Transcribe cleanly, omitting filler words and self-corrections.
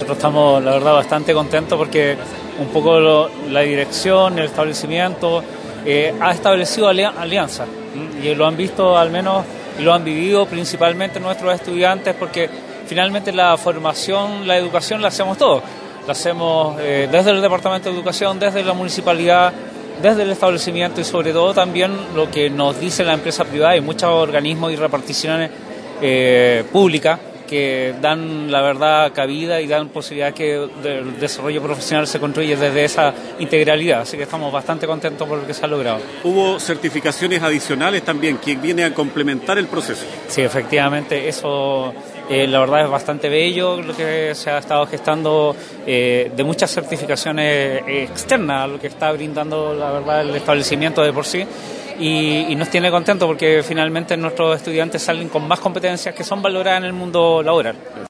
Nosotros estamos, la verdad, bastante contentos porque un poco la dirección, el establecimiento ha establecido alianzas y lo han visto al menos y lo han vivido principalmente nuestros estudiantes, porque finalmente la formación, la educación la hacemos todos. La hacemos desde el Departamento de Educación, desde la municipalidad, desde el establecimiento y sobre todo también lo que nos dice la empresa privada y muchos organismos y reparticiones públicas que dan la verdad cabida y dan posibilidad que el desarrollo profesional se construye desde esa integralidad. Así que estamos bastante contentos por lo que se ha logrado. ¿Hubo certificaciones adicionales también que vienen a complementar el proceso? Sí, efectivamente, eso la verdad es bastante bello lo que se ha estado gestando de muchas certificaciones externas a lo que está brindando la verdad el establecimiento de por sí. Y nos tiene contentos porque finalmente nuestros estudiantes salen con más competencias que son valoradas en el mundo laboral.